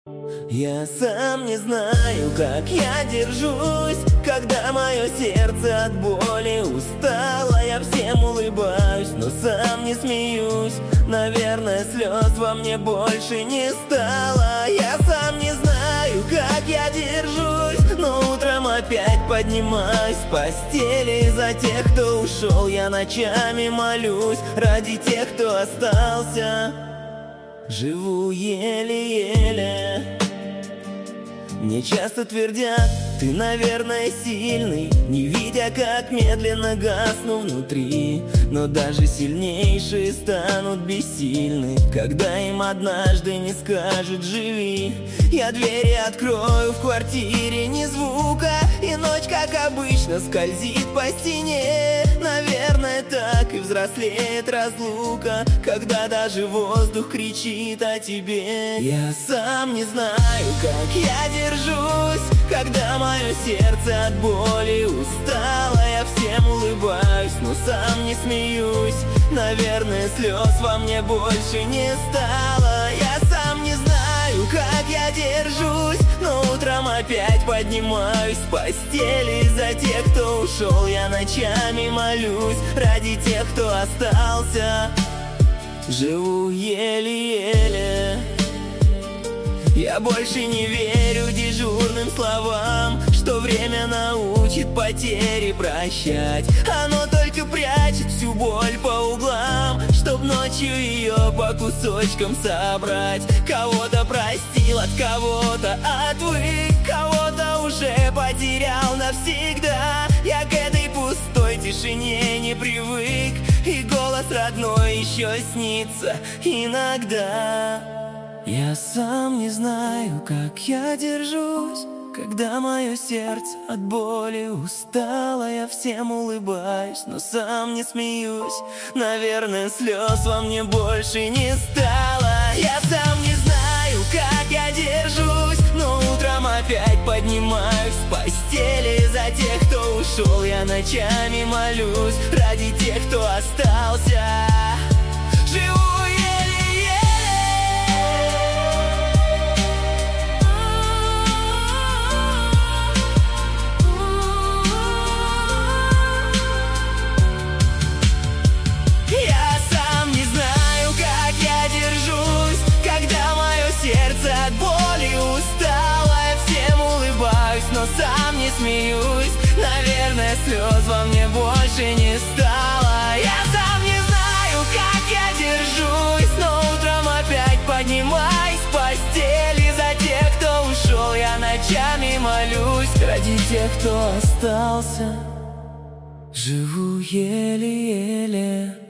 Я сам не знаю, как я держусь, когда мое сердце от боли устало. Я всем улыбаюсь, но сам не смеюсь. Наверное, слез во мне больше не стало. Я сам не знаю, как я держусь, но утром опять поднимаюсь с постели. За тех, кто ушел, я ночами молюсь. Ради тех, кто остался, живу еле-еле. Мне часто твердят: ты, наверное, сильный, не видя, как медленно гасну внутри. Но даже сильнейшие станут бессильны, когда им однажды не скажут: живи. Я двери открою в квартире, ни звука, и ночь, как обычно, скользит по стене. Наверное, так и взрослеет разлука, когда даже воздух кричит о тебе. Я сам не знаю, как я держусь, когда мое сердце от боли устало. Я всем улыбаюсь, но сам не смеюсь. Наверное, слез во мне больше не стало. Я сам не знаю, как я держусь, но утром опять поднимаюсь с постели. За тех, кто ушел, я ночами молюсь. Ради тех, кто остался, живу еле-еле. Я больше не верю дежурным словам, что время научит потери прощать. Оно только прячет всю боль по углам, чтоб ночью ее по кусочкам собрать. Кого-то простил, от кого-то отвык, кого-то уже потерял навсегда. Я к этой пустой тишине не привык, и голос родной еще снится иногда. Я сам не знаю, как я держусь, когда мое сердце от боли устало. Я всем улыбаюсь, но сам не смеюсь. Наверное, слез во мне больше не стало. Я сам не знаю, как я держусь, но утром опять поднимаюсь с постели. За тех, кто ушел, я ночами молюсь. Ради тех, кто остался, живу. Сердце от боли устало, я всем улыбаюсь, но сам не смеюсь. Наверное, слез во мне больше не стало. Я сам не знаю, как я держусь, но утром опять поднимаюсь с постели. За тех, кто ушел, я ночами молюсь. Ради тех, кто остался, живу еле-еле.